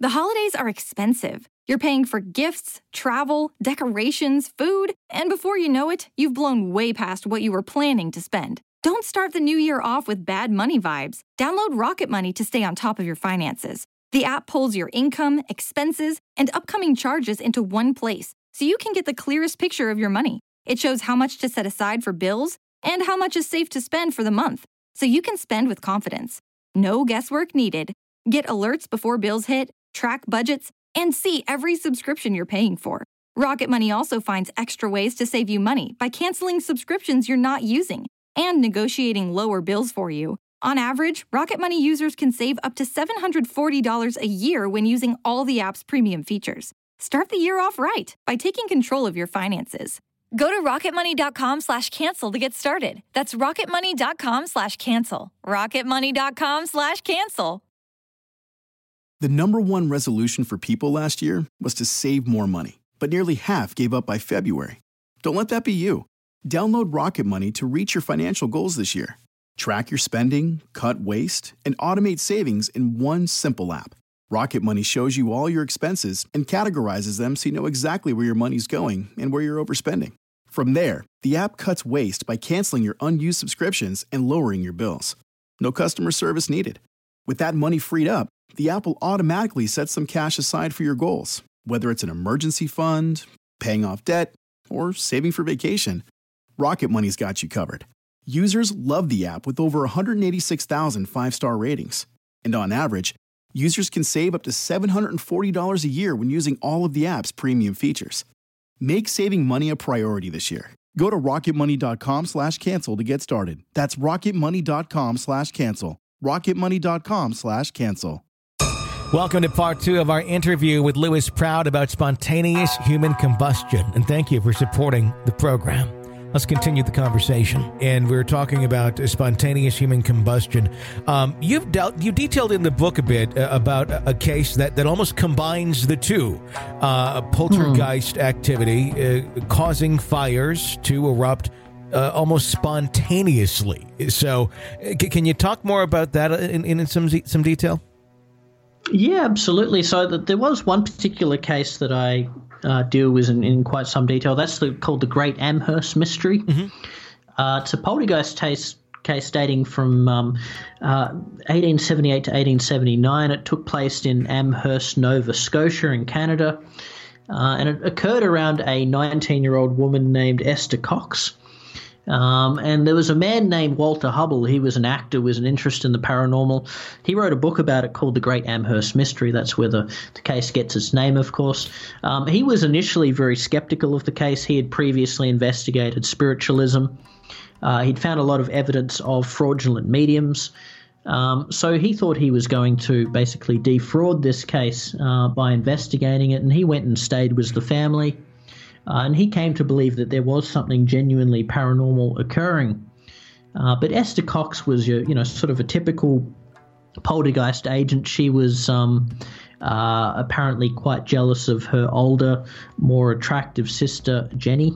The holidays are expensive. You're paying for gifts, travel, decorations, food, and before you know it, you've blown way past what you were planning to spend. Don't start the new year off with bad money vibes. Download Rocket Money to stay on top of your finances. The app pulls your income, expenses, and upcoming charges into one place, so you can get the clearest picture of your money. It shows how much to set aside for bills and how much is safe to spend for the month, so you can spend with confidence. No guesswork needed. Get alerts before bills hit, track budgets, and see every subscription you're paying for. Rocket Money also finds extra ways to save you money by canceling subscriptions you're not using and negotiating lower bills for you. On average, Rocket Money users can save up to $740 a year when using all the app's premium features. Start the year off right by taking control of your finances. Go to rocketmoney.com/cancel to get started. That's rocketmoney.com/cancel. rocketmoney.com/cancel. The number one resolution for people last year was to save more money, but nearly half gave up by February. Don't let that be you. Download Rocket Money to reach your financial goals this year. Track your spending, cut waste, and automate savings in one simple app. Rocket Money shows you all your expenses and categorizes them so you know exactly where your money's going and where you're overspending. From there, the app cuts waste by canceling your unused subscriptions and lowering your bills. No customer service needed. With that money freed up, the app will automatically set some cash aside for your goals, whether it's an emergency fund, paying off debt, or saving for vacation. Rocket Money's got you covered. Users love the app with over 186,000 five-star ratings. And on average, users can save up to $740 a year when using all of the app's premium features. Make saving money a priority this year. Go to rocketmoney.com/cancel to get started. That's rocketmoney.com/cancel. rocketmoney.com/cancel. Welcome to part 2 of our interview with Lewis Proud about spontaneous human combustion. And thank you for supporting the program. Let's continue the conversation. And we're talking about spontaneous human combustion. You detailed in the book a bit about a case that almost combines the two. Poltergeist activity causing fires to erupt almost spontaneously. So can you talk more about that in some detail? Yeah, absolutely. So there was one particular case that I deal with in quite some detail. That's called the Great Amherst Mystery. Mm-hmm. It's a poltergeist case dating from 1878 to 1879. It took place in Amherst, Nova Scotia in Canada, and it occurred around a 19-year-old woman named Esther Cox. And there was a man named Walter Hubble. He was an actor with an interest in the paranormal. He wrote a book about it called The Great Amherst Mystery. That's where the case gets its name, of course. He was initially very skeptical of the case. He had previously investigated spiritualism. He'd found a lot of evidence of fraudulent mediums. So he thought he was going to basically defraud this case by investigating it, and he went and stayed with the family. And he came to believe that there was something genuinely paranormal occurring. But Esther Cox was, sort of a typical poltergeist agent. She was apparently quite jealous of her older, more attractive sister, Jenny.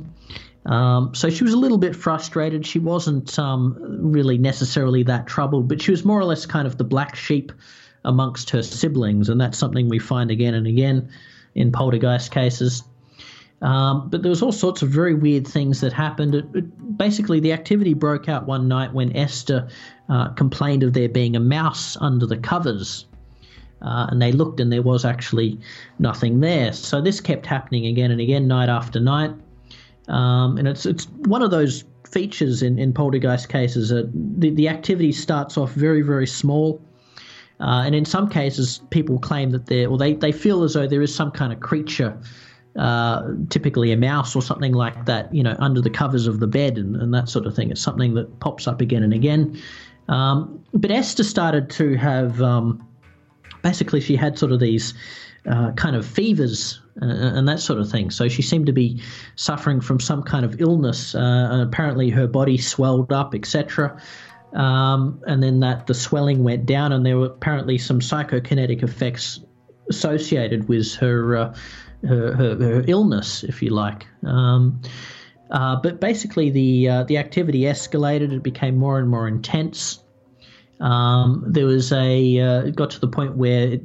So she was a little bit frustrated. She wasn't really necessarily that troubled, but she was more or less kind of the black sheep amongst her siblings, and that's something we find again and again in poltergeist cases. But there was all sorts of very weird things that happened. Basically, the activity broke out one night when Esther complained of there being a mouse under the covers. And they looked and there was actually nothing there. So this kept happening again and again, night after night. And it's one of those features in poltergeist cases. The activity starts off very, very small. And in some cases, people claim that they feel as though there is some kind of creature, typically a mouse or something like that, under the covers of the bed and that sort of thing. It's something that pops up again and again. But Esther started to have, basically she had sort of these kind of fevers and that sort of thing. So she seemed to be suffering from some kind of illness. And apparently her body swelled up, etc. And then the swelling went down, and there were apparently some psychokinetic effects associated with her illness, if you like. But basically the activity escalated. It became more and more intense. There was it got to the point where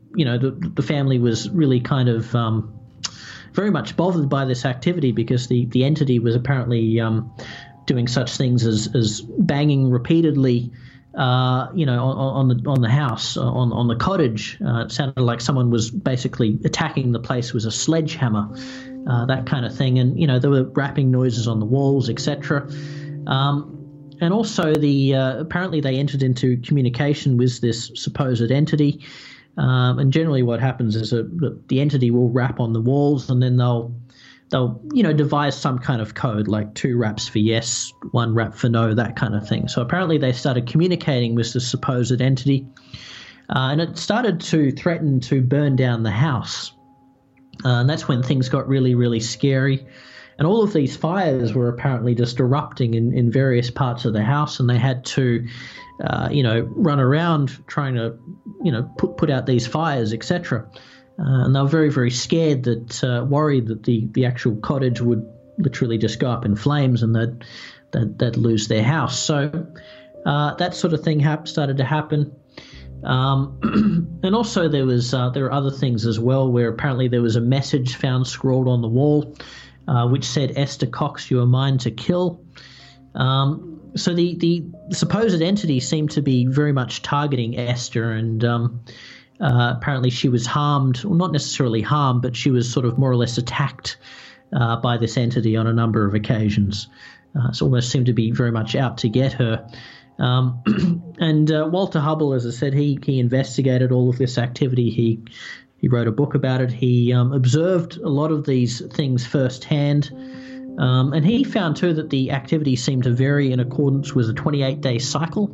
the family was really kind of very much bothered by this activity, because the entity was apparently doing such things as banging repeatedly, on the house, on the cottage. It sounded like someone was basically attacking the place with a sledgehammer, that kind of thing. And there were rapping noises on the walls, etc. And also apparently they entered into communication with this supposed entity. And generally what happens is the entity will rap on the walls, and then they'll devise some kind of code, like 2 raps for yes, 1 rap for no, that kind of thing. So apparently they started communicating with the supposed entity, and it started to threaten to burn down the house. And that's when things got really, really scary. And all of these fires were apparently just erupting in various parts of the house, and they had to, run around trying to, put out these fires, etc. And they were very, very scared, worried that the actual cottage would literally just go up in flames and they'd lose their house. So that sort of thing started to happen. And also there were other things as well, where apparently there was a message found scrawled on the wall, which said, "Esther Cox, you are mine to kill." So the supposed entity seemed to be very much targeting Esther, and apparently she was harmed, well, not necessarily harmed, but she was sort of more or less attacked by this entity on a number of occasions. So almost seemed to be very much out to get her. And Walter Hubbell, as I said, he investigated all of this activity. He wrote a book about it. He observed a lot of these things firsthand. And he found, too, that the activity seemed to vary in accordance with a 28-day cycle.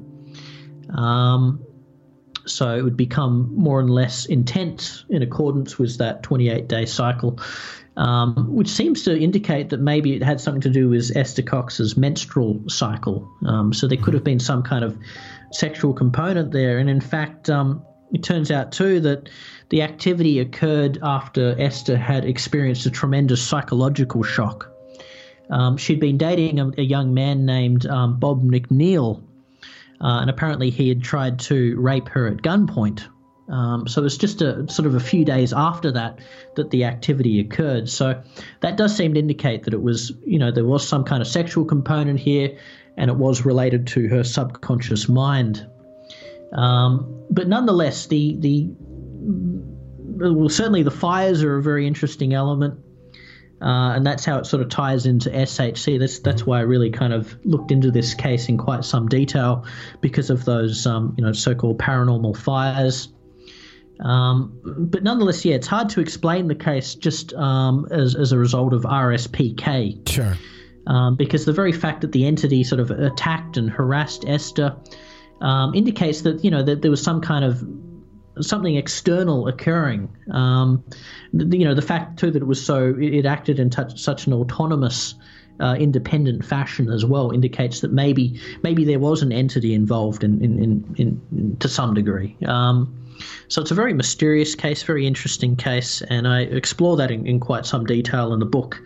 So it would become more and less intense in accordance with that 28-day cycle, which seems to indicate that maybe it had something to do with Esther Cox's menstrual cycle. So there could have been some kind of sexual component there. And in fact, it turns out, too, that the activity occurred after Esther had experienced a tremendous psychological shock. She'd been dating a young man named Bob McNeil, and apparently he had tried to rape her at gunpoint. So it was just a few days after that the activity occurred. So that does seem to indicate that it was, there was some kind of sexual component here, and it was related to her subconscious mind. But nonetheless, certainly the fires are a very interesting element. And that's how it sort of ties into SHC. That's why I really kind of looked into this case in quite some detail, because of those, so-called paranormal fires. But nonetheless, yeah, it's hard to explain the case just as a result of RSPK. Sure. Because the very fact that the entity sort of attacked and harassed Esther indicates that, that there was some kind of something external occurring. The fact too that it acted in such an autonomous, independent fashion as well indicates that maybe there was an entity involved in to some degree. So it's a very mysterious case, very interesting case, and I explore that in quite some detail in the book.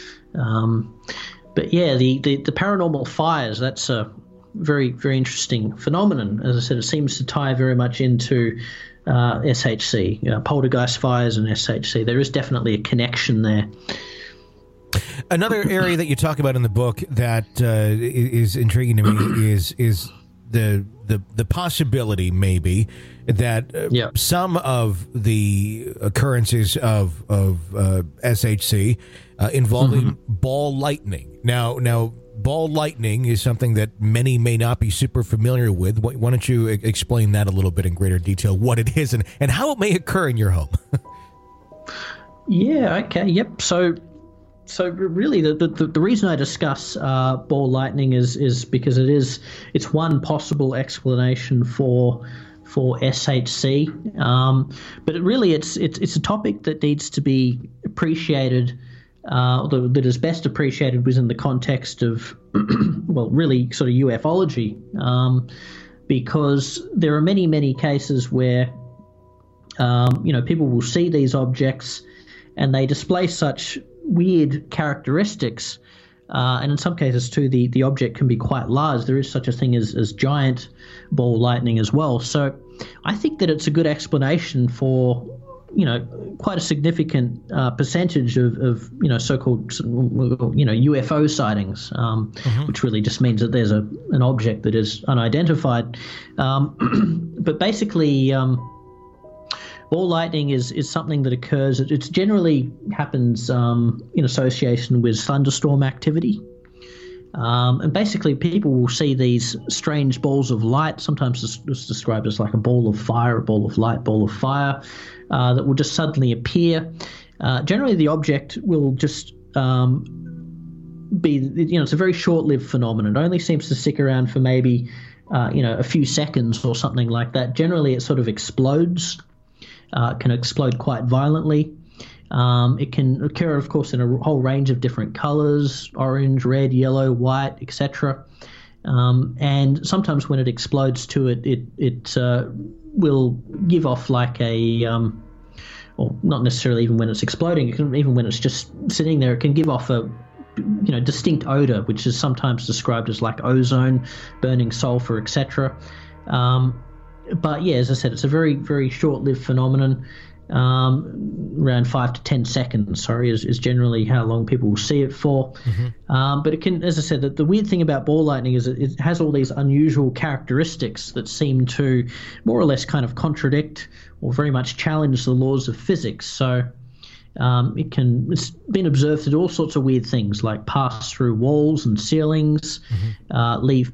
But yeah, the paranormal fires, that's a very, very interesting phenomenon. As I said, it seems to tie very much into SHC, poltergeist fires and SHC. There is definitely a connection there. Another area that you talk about in the book that is intriguing to me is the possibility maybe that some of the occurrences of SHC involving ball lightning. Now ball lightning is something that many may not be super familiar with. Why don't you explain that a little bit in greater detail, what it is and how it may occur in your home? Yeah, okay, yep. So really the reason I discuss ball lightning is because it's one possible explanation for SHC. But it's a topic that needs to be appreciated, that is best appreciated within the context of, well, really sort of ufology, because there are many, many cases where, people will see these objects and they display such weird characteristics, and in some cases too, the object can be quite large. There is such a thing as giant ball lightning as well. So I think that it's a good explanation for, quite a significant percentage of so-called, UFO sightings, which really just means that there's an object that is unidentified. But basically, ball lightning is something that occurs. It generally happens in association with thunderstorm activity. And basically, people will see these strange balls of light. Sometimes it's described as like a ball of fire, a ball of light, ball of fire, that will just suddenly appear. Generally, the object will just be, it's a very short-lived phenomenon. It only seems to stick around for maybe, a few seconds or something like that. Generally, it sort of explodes, can explode quite violently. It can occur, of course, in a whole range of different colors: orange, red, yellow, white, etc. And sometimes when it explodes too, it will give off like a, or not necessarily even when it's exploding, even when it's just sitting there, it can give off a, distinct odor, which is sometimes described as like ozone, burning sulfur, etc. But yeah, as I said, it's a very, very short-lived phenomenon. Around 5 to 10 seconds, is generally how long people will see it for. But it can, as I said, the weird thing about ball lightning is it has all these unusual characteristics that seem to more or less kind of contradict or very much challenge the laws of physics. So it's been observed to do all sorts of weird things, like pass through walls and ceilings, leave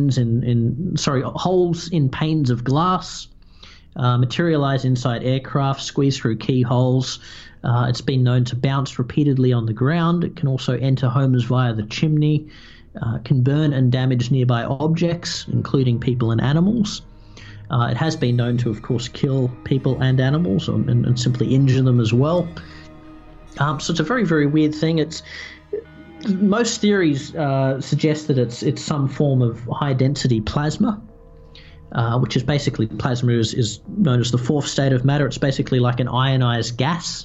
holes in panes of glass, materialize inside aircraft, squeeze through keyholes. It's been known to bounce repeatedly on the ground. It can also enter homes via the chimney, can burn and damage nearby objects, including people and animals. It has been known to, of course, kill people and animals and simply injure them as well. So it's a very, very weird thing. Most theories suggest that it's some form of high-density plasma, which is basically, plasma is known as the fourth state of matter. It's basically like an ionized gas.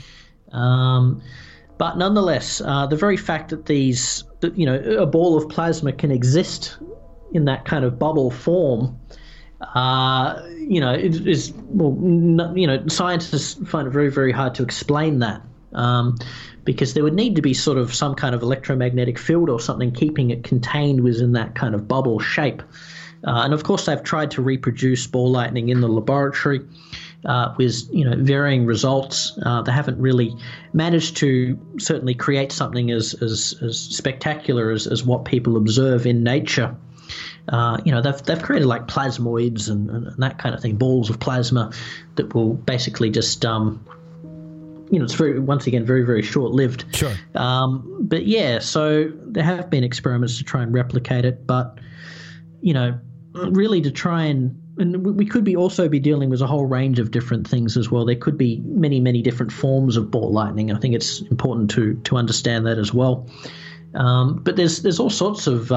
But nonetheless, the very fact that a ball of plasma can exist in that kind of bubble form, scientists find it very, very hard to explain that. Because there would need to be sort of some kind of electromagnetic field or something keeping it contained within that kind of bubble shape. And of course, they've tried to reproduce ball lightning in the laboratory with varying results. They haven't really managed to certainly create something as spectacular as what people observe in nature. They've created like plasmoids and that kind of thing, balls of plasma that will basically just it's once again very, very short-lived. Sure. But yeah, so there have been experiments to try and replicate it, but really to try and we could also be dealing with a whole range of different things as well. There could be many, many different forms of ball lightning. I think it's important to understand that as well. But there's all sorts of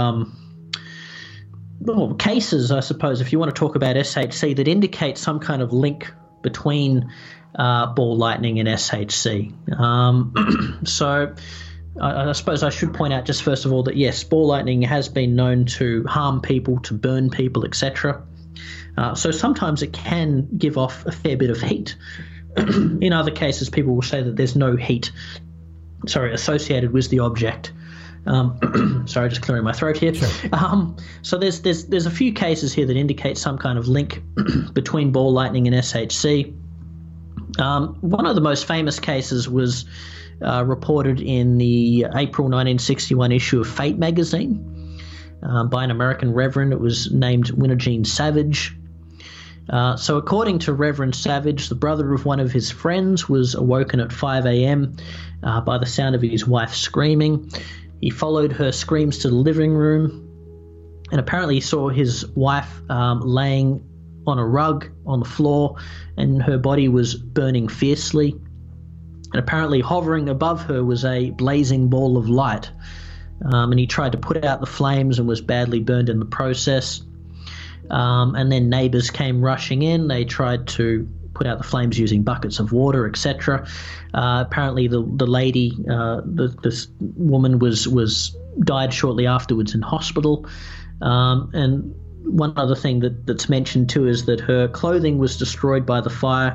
cases, I suppose, if you want to talk about SHC, that indicate some kind of link between ball lightning and SHC. So I suppose I should point out just first of all that, yes, ball lightning has been known to harm people, to burn people, etc. So sometimes it can give off a fair bit of heat. In other cases, people will say that there's no heat, associated with the object. Sorry, just clearing my throat here. Sure. So there's a few cases here that indicate some kind of link between ball lightning and SHC. One of the most famous cases was reported in the April 1961 issue of Fate magazine by an American reverend. It was named Winogene Savage. So according to Reverend Savage, the brother of one of his friends was awoken at 5 a.m. By the sound of his wife screaming. He followed her screams to the living room and apparently saw his wife laying on a rug on the floor, and her body was burning fiercely. And apparently hovering above her was a blazing ball of light. And he tried to put out the flames and was badly burned in the process. And then neighbors came rushing in. They tried to put out the flames using buckets of water, etc. Apparently the lady, this woman was died shortly afterwards in hospital. And one other thing that's mentioned too is that her clothing was destroyed by the fire,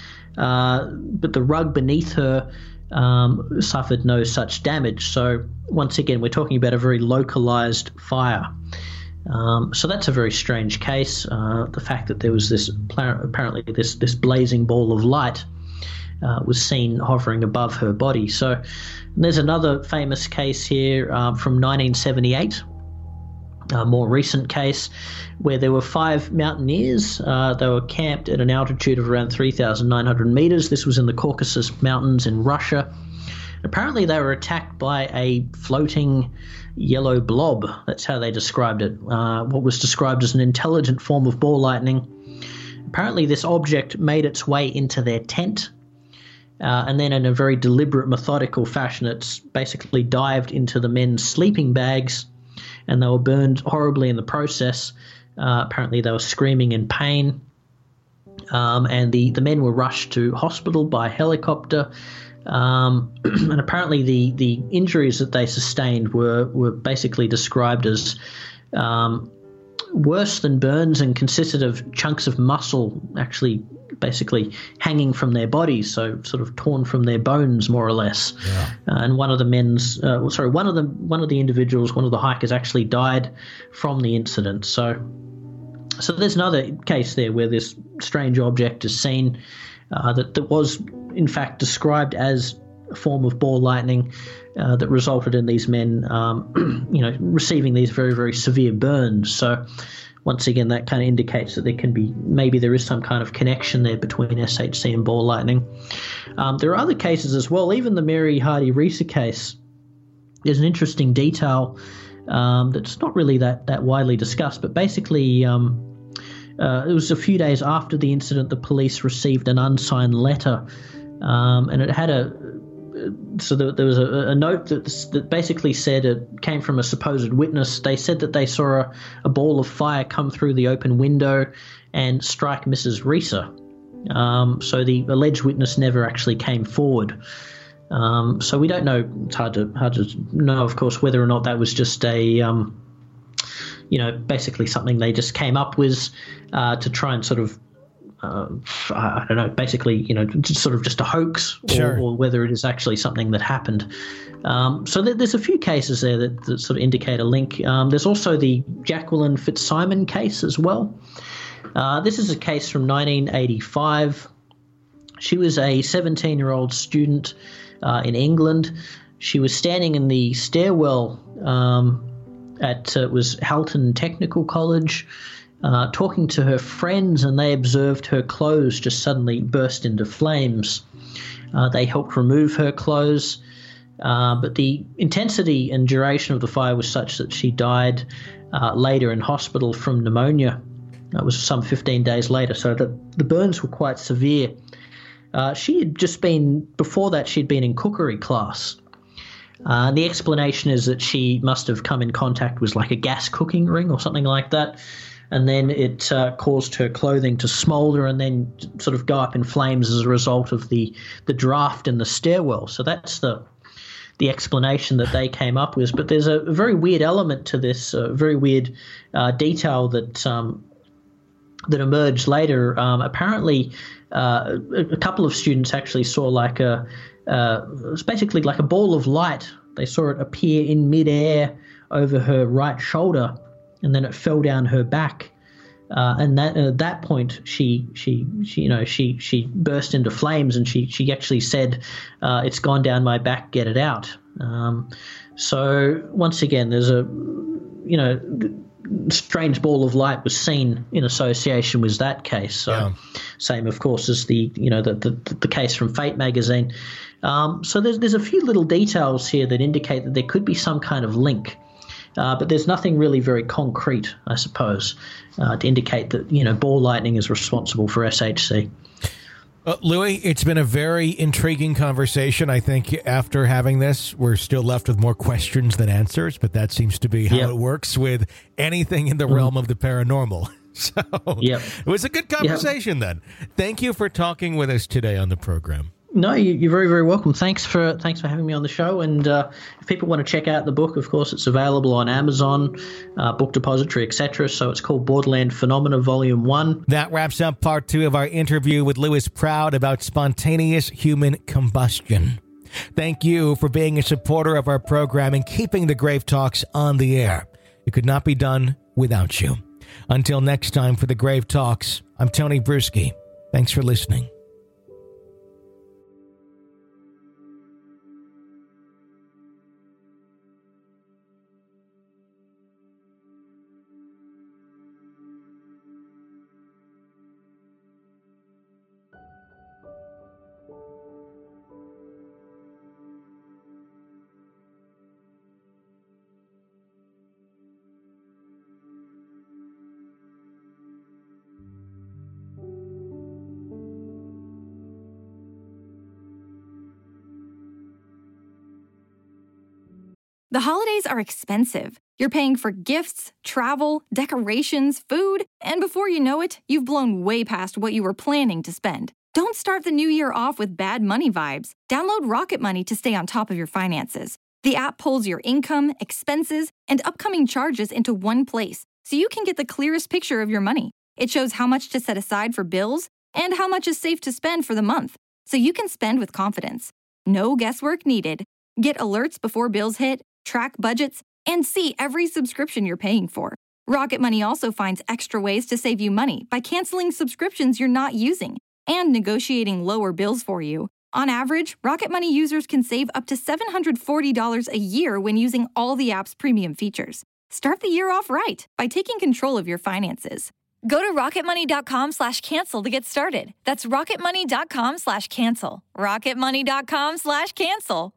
but the rug beneath her suffered no such damage. So once again, we're talking about a very localized fire. So that's a very strange case. The fact that there was apparently this blazing ball of light was seen hovering above her body. So there's another famous case here from 1978, a more recent case, where there were 5 mountaineers. They were camped at an altitude of around 3,900 meters. This was in the Caucasus Mountains in Russia. Apparently they were attacked by a floating yellow blob. That's how they described it. What was described as an intelligent form of ball lightning. Apparently this object made its way into their tent, and then in a very deliberate, methodical fashion, it's basically dived into the men's sleeping bags, and they were burned horribly in the process. Apparently they were screaming in pain, and the men were rushed to hospital by helicopter. And apparently the injuries that they sustained were basically described as worse than burns, and consisted of chunks of muscle actually basically hanging from their bodies, so sort of torn from their bones more or less. Yeah. And one of the individuals, one of the hikers, actually died from the incident. So there's another case there where this strange object is seen that was in fact described as a form of ball lightning that resulted in these men, receiving these very, very severe burns. So once again, that kind of indicates that there is some kind of connection there between SHC and ball lightning. There are other cases as well. Even the Mary Hardy Reisa case, there's an interesting detail that's not really that widely discussed, but basically it was a few days after the incident the police received an unsigned letter, and it had there was a note that basically said it came from a supposed witness. They said that they saw a ball of fire come through the open window and strike Mrs. Reisa. So the alleged witness never actually came forward. So we don't know. It's hard to know, of course, whether or not that was just a basically something they just came up with to try and sort of, I don't know, basically, sort of just a hoax, or whether it is actually something that happened. So there's a few cases there that sort of indicate a link. There's also the Jacqueline Fitzsimon case as well. This is a case from 1985. She was a 17-year-old student in England. She was standing in the stairwell at was Halton Technical College, talking to her friends, and they observed her clothes just suddenly burst into flames. They helped remove her clothes, but the intensity and duration of the fire was such that she died later in hospital from pneumonia. That was some 15 days later, so the burns were quite severe. She had just been, before that, she'd been in cookery class. The explanation is that she must have come in contact with like a gas cooking ring or something like that, and then it caused her clothing to smolder and then sort of go up in flames as a result of the draft in the stairwell. So that's the explanation that they came up with. But there's a very weird element to this, very weird detail that emerged later. Apparently, a couple of students actually saw it's basically like a ball of light. They saw it appear in midair over her right shoulder, and then it fell down her back. And at that point, she burst into flames, and she actually said, "It's gone down my back. Get it out." So once again, there's a strange ball of light was seen in association with that case. So same, of course, as the case from Fate magazine. So there's a few little details here that indicate that there could be some kind of link. But there's nothing really very concrete, I suppose, to indicate that, ball lightning is responsible for SHC. Louis, it's been a very intriguing conversation. I think after having this, we're still left with more questions than answers, but that seems to be how it works with anything in the realm of the paranormal. So it was a good conversation then. Thank you for talking with us today on the program. No, you're very, very welcome. Thanks for having me on the show. And if people want to check out the book, of course, it's available on Amazon, Book Depository, etc. So it's called Borderland Phenomena, Volume 1. That wraps up part 2 of our interview with Lewis Proud about spontaneous human combustion. Thank you for being a supporter of our program and keeping the Grave Talks on the air. It could not be done without you. Until next time for the Grave Talks, I'm Tony Bruschi. Thanks for listening. The holidays are expensive. You're paying for gifts, travel, decorations, food, and before you know it, you've blown way past what you were planning to spend. Don't start the new year off with bad money vibes. Download Rocket Money to stay on top of your finances. The app pulls your income, expenses, and upcoming charges into one place, so you can get the clearest picture of your money. It shows how much to set aside for bills and how much is safe to spend for the month, so you can spend with confidence. No guesswork needed. Get alerts before bills hit, track budgets, and see every subscription you're paying for. Rocket Money also finds extra ways to save you money by canceling subscriptions you're not using and negotiating lower bills for you. On average, Rocket Money users can save up to $740 a year when using all the app's premium features. Start the year off right by taking control of your finances. Go to rocketmoney.com/cancel to get started. That's rocketmoney.com/cancel. rocketmoney.com/cancel.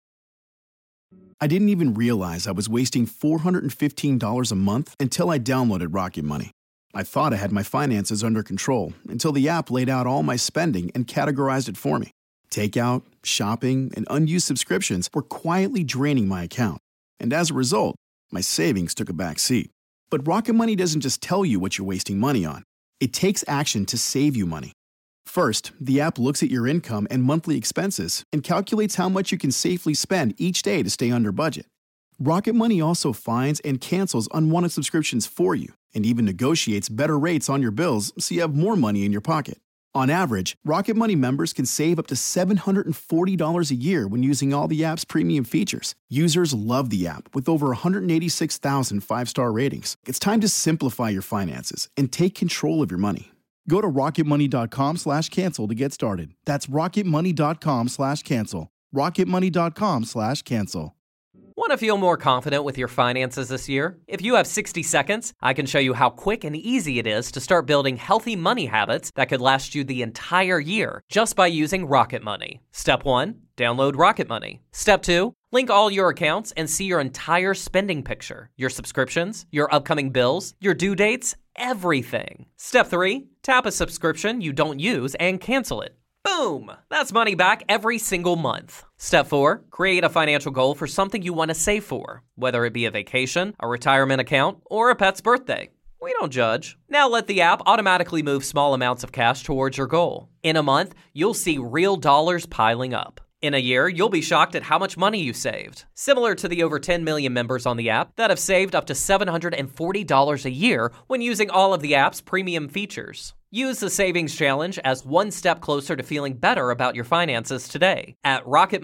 I didn't even realize I was wasting $415 a month until I downloaded Rocket Money. I thought I had my finances under control until the app laid out all my spending and categorized it for me. Takeout, shopping, and unused subscriptions were quietly draining my account. And as a result, my savings took a back seat. But Rocket Money doesn't just tell you what you're wasting money on. It takes action to save you money. First, the app looks at your income and monthly expenses and calculates how much you can safely spend each day to stay under budget. Rocket Money also finds and cancels unwanted subscriptions for you and even negotiates better rates on your bills so you have more money in your pocket. On average, Rocket Money members can save up to $740 a year when using all the app's premium features. Users love the app with over 186,000 five-star ratings. It's time to simplify your finances and take control of your money. Go to rocketmoney.com/cancel to get started. That's rocketmoney.com/cancel. rocketmoney.com/cancel. Want to feel more confident with your finances this year? If you have 60 seconds, I can show you how quick and easy it is to start building healthy money habits that could last you the entire year just by using Rocket Money. Step 1, download Rocket Money. Step 2, link all your accounts and see your entire spending picture, your subscriptions, your upcoming bills, your due dates, everything. Step 3, tap a subscription you don't use and cancel it. Boom! That's money back every single month. Step 4, create a financial goal for something you want to save for, whether it be a vacation, a retirement account, or a pet's birthday. We don't judge. Now let the app automatically move small amounts of cash towards your goal. In a month, you'll see real dollars piling up. In a year, you'll be shocked at how much money you saved. Similar to the over 10 million members on the app that have saved up to $740 a year when using all of the app's premium features. Use the Savings Challenge as one step closer to feeling better about your finances today at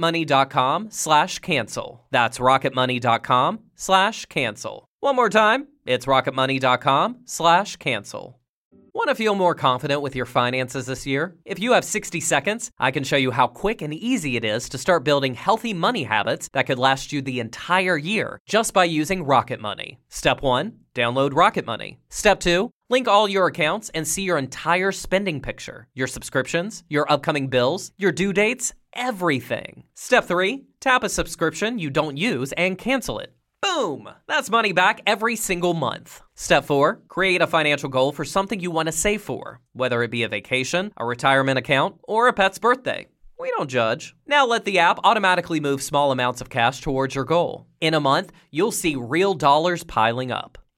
rocketmoney.com/cancel. That's rocketmoney.com/cancel. One more time, it's rocketmoney.com/cancel. Want to feel more confident with your finances this year? If you have 60 seconds, I can show you how quick and easy it is to start building healthy money habits that could last you the entire year just by using Rocket Money. Step 1, download Rocket Money. Step 2, link all your accounts and see your entire spending picture, your subscriptions, your upcoming bills, your due dates, everything. Step 3, tap a subscription you don't use and cancel it. Boom! That's money back every single month. Step 4, create a financial goal for something you want to save for, whether it be a vacation, a retirement account, or a pet's birthday. We don't judge. Now let the app automatically move small amounts of cash towards your goal. In a month, you'll see real dollars piling up.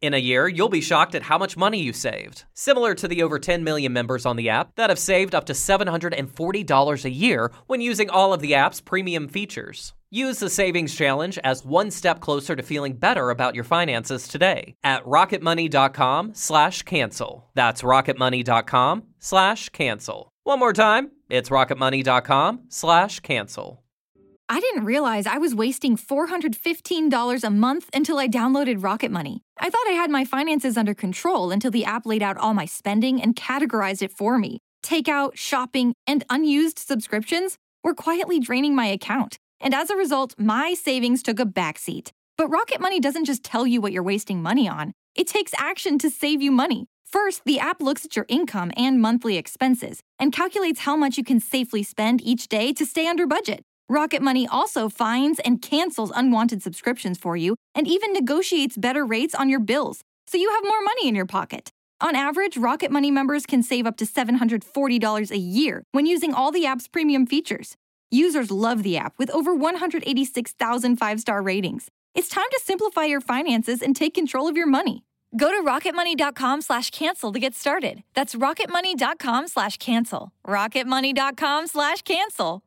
In a year, you'll be shocked at how much money you saved. Similar to the over 10 million members on the app that have saved up to $740 a year when using all of the app's premium features. Use the Savings Challenge as one step closer to feeling better about your finances today at rocketmoney.com/cancel. That's rocketmoney.com/cancel. One more time, it's rocketmoney.com/cancel. I didn't realize I was wasting $415 a month until I downloaded Rocket Money. I thought I had my finances under control until the app laid out all my spending and categorized it for me. Takeout, shopping, and unused subscriptions were quietly draining my account. And as a result, my savings took a backseat. But Rocket Money doesn't just tell you what you're wasting money on. It takes action to save you money. First, the app looks at your income and monthly expenses and calculates how much you can safely spend each day to stay under budget. Rocket Money also finds and cancels unwanted subscriptions for you and even negotiates better rates on your bills, so you have more money in your pocket. On average, Rocket Money members can save up to $740 a year when using all the app's premium features. Users love the app with over 186,000 five-star ratings. It's time to simplify your finances and take control of your money. Go to rocketmoney.com/cancel to get started. That's rocketmoney.com/cancel. rocketmoney.com/cancel.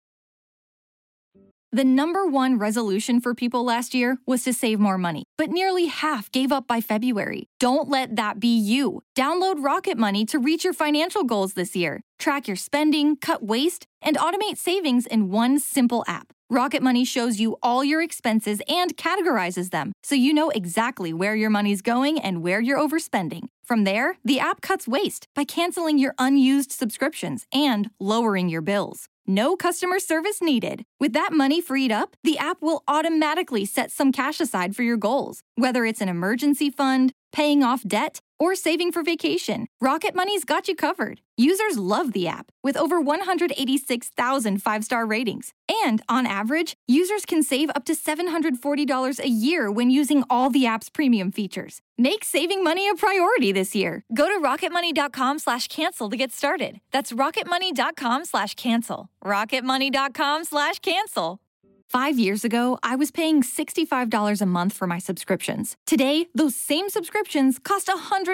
The number one resolution for people last year was to save more money, but nearly half gave up by February. Don't let that be you. Download Rocket Money to reach your financial goals this year. Track your spending, cut waste, and automate savings in one simple app. Rocket Money shows you all your expenses and categorizes them, so you know exactly where your money's going and where you're overspending. From there, the app cuts waste by canceling your unused subscriptions and lowering your bills. No customer service needed. With that money freed up, the app will automatically set some cash aside for your goals. Whether it's an emergency fund, paying off debt, or saving for vacation, Rocket Money's got you covered. Users love the app with over 186,000 five-star ratings. And on average, users can save up to $740 a year when using all the app's premium features. Make saving money a priority this year. Go to rocketmoney.com/cancel to get started. That's rocketmoney.com/cancel. rocketmoney.com/cancel. 5 years ago, I was paying $65 a month for my subscriptions. Today, those same subscriptions cost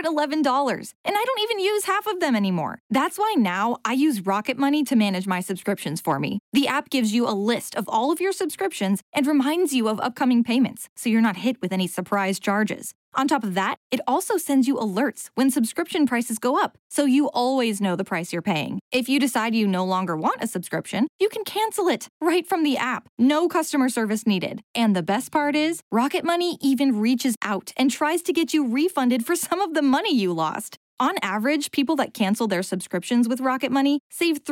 $111, and I don't even use half of them anymore. That's why now I use Rocket Money to manage my subscriptions for me. The app gives you a list of all of your subscriptions and reminds you of upcoming payments, so you're not hit with any surprise charges. On top of that, it also sends you alerts when subscription prices go up, so you always know the price you're paying. If you decide you no longer want a subscription, you can cancel it right from the app. No customer service needed. And the best part is, Rocket Money even reaches out and tries to get you refunded for some of the money you lost. On average, people that cancel their subscriptions with Rocket Money save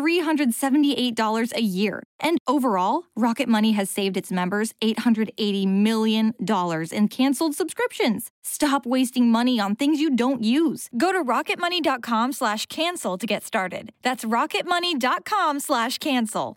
$378 a year. And overall, Rocket Money has saved its members $880 million in canceled subscriptions. Stop wasting money on things you don't use. Go to rocketmoney.com/cancel to get started. That's rocketmoney.com/cancel.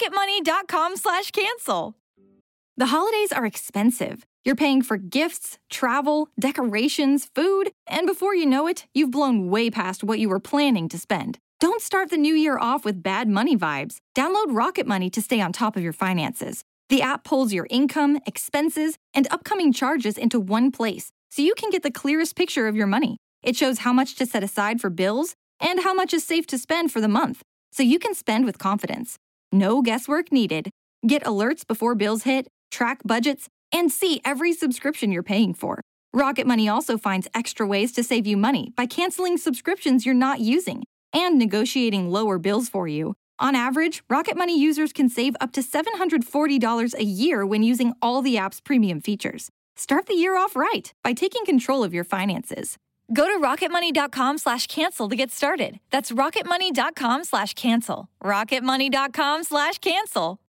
rocketmoney.com/cancel. The holidays are expensive. You're paying for gifts, travel, decorations, food, and before you know it, you've blown way past what you were planning to spend. Don't start the new year off with bad money vibes. Download Rocket Money to stay on top of your finances. The app pulls your income, expenses, and upcoming charges into one place, so you can get the clearest picture of your money. It shows how much to set aside for bills and how much is safe to spend for the month, so you can spend with confidence. No guesswork needed. Get alerts before bills hit, track budgets, and see every subscription you're paying for. Rocket Money also finds extra ways to save you money by canceling subscriptions you're not using and negotiating lower bills for you. On average, Rocket Money users can save up to $740 a year when using all the app's premium features. Start the year off right by taking control of your finances. Go to rocketmoney.com/cancel to get started. That's rocketmoney.com/cancel. rocketmoney.com/cancel.